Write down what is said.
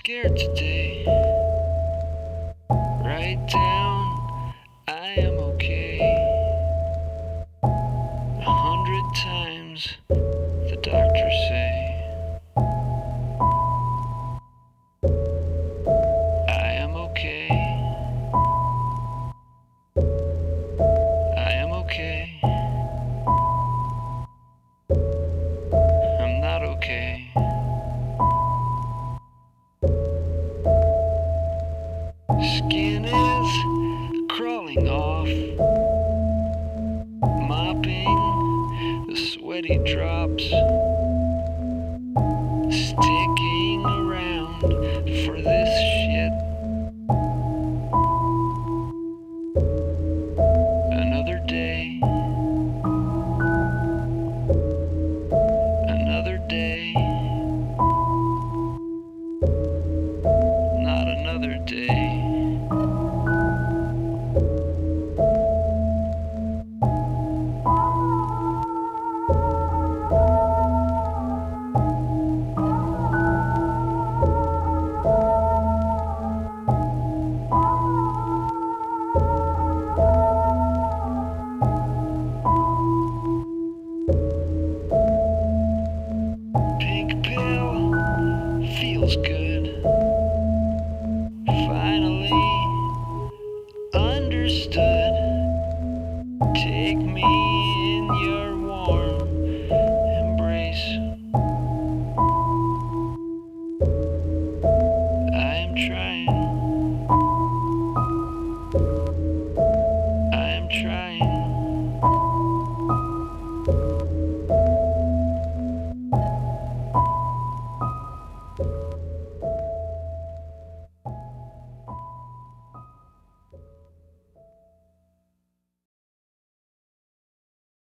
scared today. Write down, I am okay. 100 times, the doctors say. I am okay. I am okay. I'm not okay. Skin is crawling off, mopping the sweaty drops, sticking